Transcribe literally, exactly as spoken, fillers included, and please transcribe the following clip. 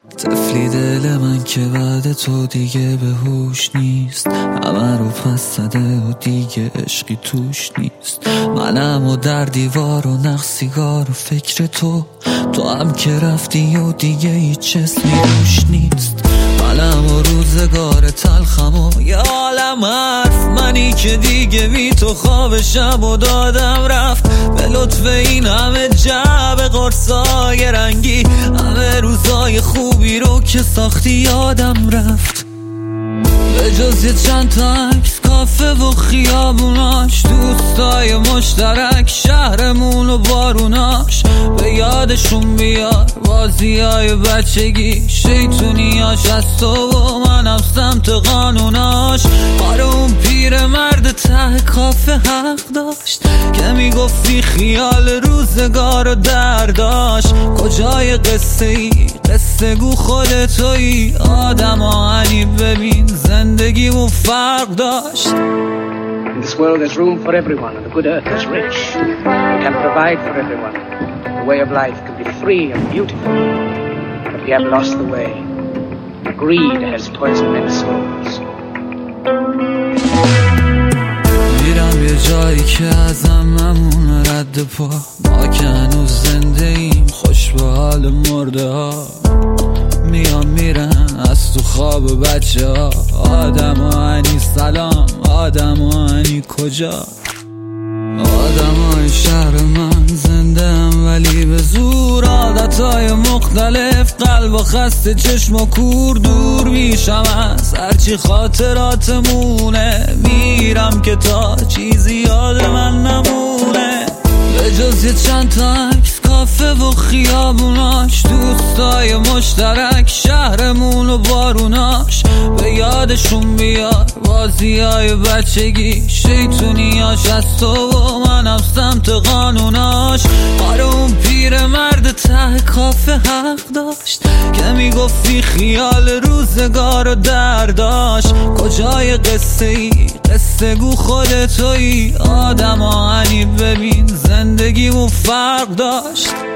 طفلی دل من که بعد تو دیگه به هوش نیست، همه رو پس زده و دیگه عشقی توش نیست. منم و در دیوار و نخ سیگار و فکر تو، تو هم که رفتی و دیگه هیچ اسمی روش نیست. منم و روزگار تلخم و یه عالم حرف، منی که دیگه بی تو خواب شب و دادم رفت. به لطف این همه جعب قرصای رنگی، همه روزای خوبی رو که ساختی یادم رفت. به جز یه چند تا عکس کافه و خیابوناش، دوستای مشترک شهرمون و باروناش، به یادشون بیار بازیای بچگی، شیطونیاش از تو و منم سمت قانوناش. آره اون پیر مرد ته کافه حق داشت که میگفتی خیال روزگار و درداش. کجای قصه ای؟ قصه گو خودتویی. آدم آهنی ببین زندگیمون فرق داشت. In this world there's room for everyone, and the good earth is rich. We can provide for everyone. The way of life can be free and beautiful, but we have lost the way. Greed has poisoned men's souls. میرم یه جایی که ازم نمونه رد پا، ما که هنوز زنده ایم خوش به حال مرده ها. میان میرن از تو خواب بچه ها. آدم آهنی سلام، آدم آهنی کجا؟ آدم های شهر من زنده هم ولی به زور، عادت های مختلف، قلب و خسته، چشم و کور. دور میشم از هرچی خاطراتمونه، میرم که تا چیزی یاد من نمونه. به جز یه چند تا عکس کافه و خیابوناش، دوستای مشترک شهرمون و باروناش، به یادشون بیار بازیای بچگی، شیطونیاش از تو و منم سمت قانوناش. آره اون پیر مرد ته کافه حق داشت که میگفتی خیال روزگار و درداش. کجای قصه ای؟ قصه گو خودتویی. آدم آهنی ببین زندگیمون فرق داشت.